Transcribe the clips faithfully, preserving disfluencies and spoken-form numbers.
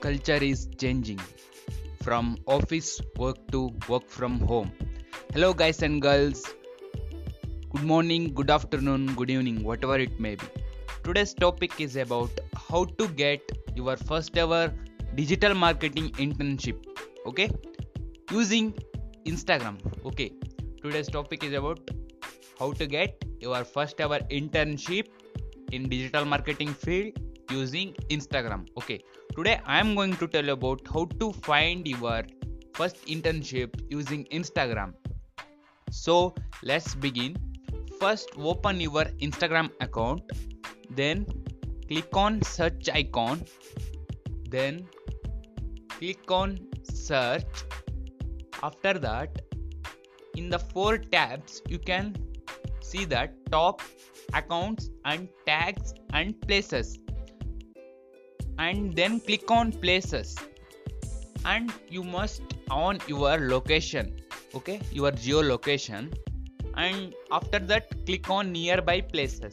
culture is changing from office work to work from home. Hello, guys and girls. Good morning, good afternoon, good evening, whatever it may be. Today's topic is about how to get your first ever digital marketing internship. Okay, using Instagram. Okay, today's topic is about how to get your first ever internship in digital marketing field using Instagram. Okay, today I am going to tell you about how to find your first internship using Instagram. So let's begin. First, open your Instagram account, then click on search icon, then click on search. After that, in the four tabs you can see that top, accounts and tags and places, and then click on places, and you must on your location, okay, your geolocation, and after that click on nearby places.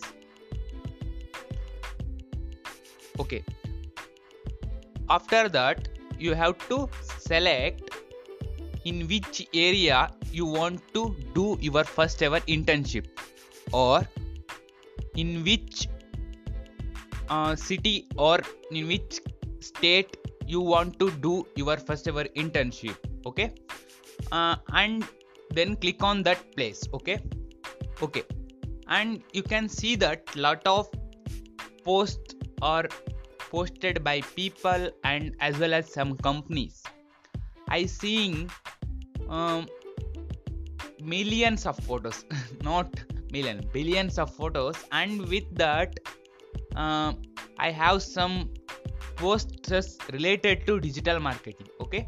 Okay, after that you have to select in which area you want to do your first ever internship, or in which uh, city or in which state you want to do your first ever internship. Okay, uh, and then click on that place. Okay, okay, and you can see that lot of posts are posted by people and as well as some companies. I seeing um, millions of photos not million billions of photos, and with that uh, I have some posts related to digital marketing. Okay,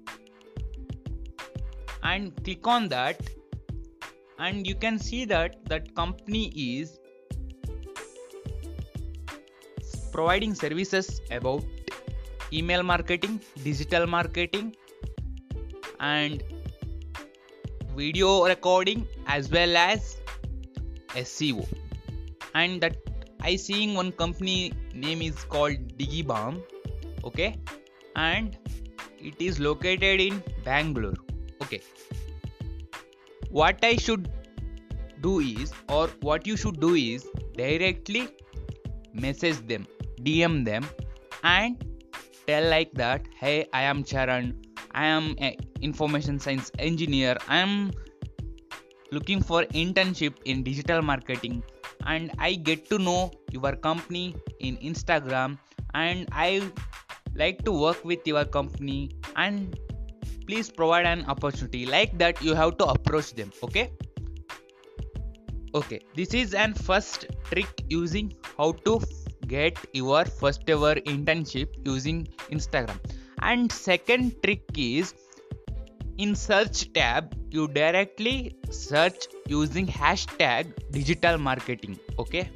and click on that, and you can see that that company is providing services about email marketing, digital marketing, and video recording as well as S E O. And that I seeing one company name is called Digibam. Okay, and it is located in Bangalore. Okay, what I should do is, or what you should do is, directly message them, D M them, and tell like that, hey, I am Charan, I am an information science engineer, I am looking for internship in digital marketing, and I get to know your company in Instagram, and I like to work with your company, and please provide an opportunity. Like that you have to approach them. Okay, okay, this is an first trick using how to get your first ever internship using Instagram. And second trick is, in search tab you directly search using hashtag digital marketing. Okay,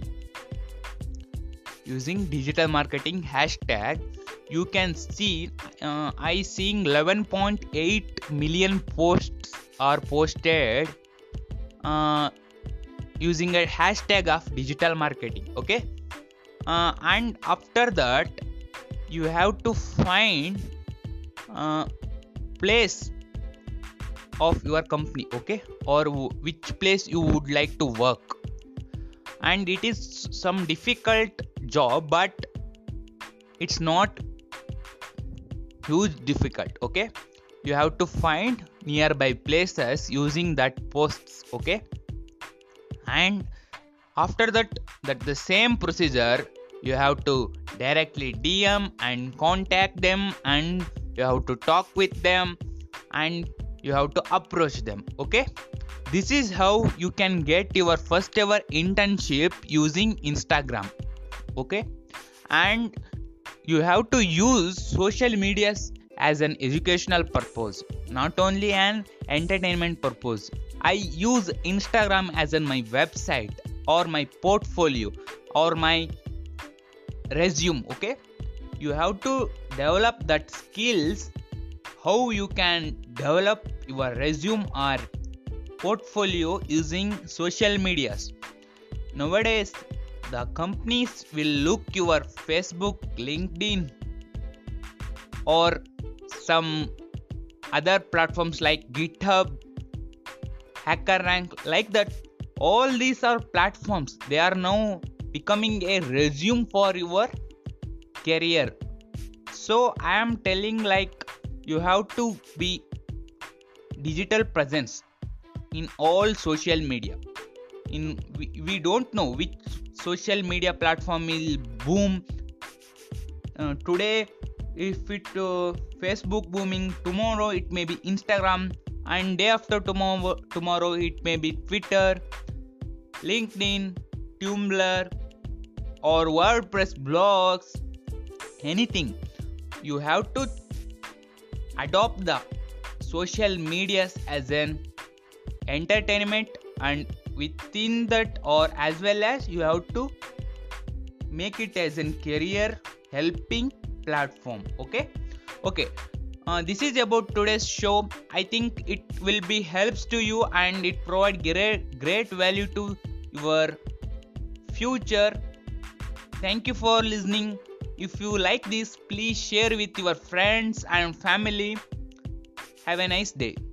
using digital marketing hashtag you can see uh, I seeing eleven point eight million posts are posted uh, using a hashtag of digital marketing. Okay, uh, and after that you have to find uh, place of your company, okay, or w- which place you would like to work. And it is some difficult job, but it's not huge difficult. Okay, you have to find nearby places using that posts. Okay, and after that that the same procedure you have to directly D M and contact them, and you have to talk with them, and you have to approach them. Okay, this is how you can get your first ever internship using Instagram. Okay, and you have to use social media as an educational purpose, not only an entertainment purpose. I use Instagram as in my website or my portfolio or my resume. Okay, you have to develop that skills, how you can develop your resume or portfolio using social medias. Nowadays the companies will look your Facebook, LinkedIn, or some other platforms like GitHub, HackerRank, like that. All these are platforms. They are now becoming a resume for your career. So I am telling, like, you have to be digital presence in all social media. In we, we don't know which social media platform will boom. Uh, today, if it uh, Facebook booming, tomorrow it may be Instagram, and day after tomorrow tomorrow it may be Twitter, LinkedIn, Tumblr, or WordPress blogs, anything. You have to adopt the social medias as an entertainment, and within that, or as well as, you have to make it as a career helping platform. Okay okay uh, this is about today's show. I think it will be helps to you, and it provide great great value to your future. Thank you for listening. If you like this, please share with your friends and family. Have a nice day.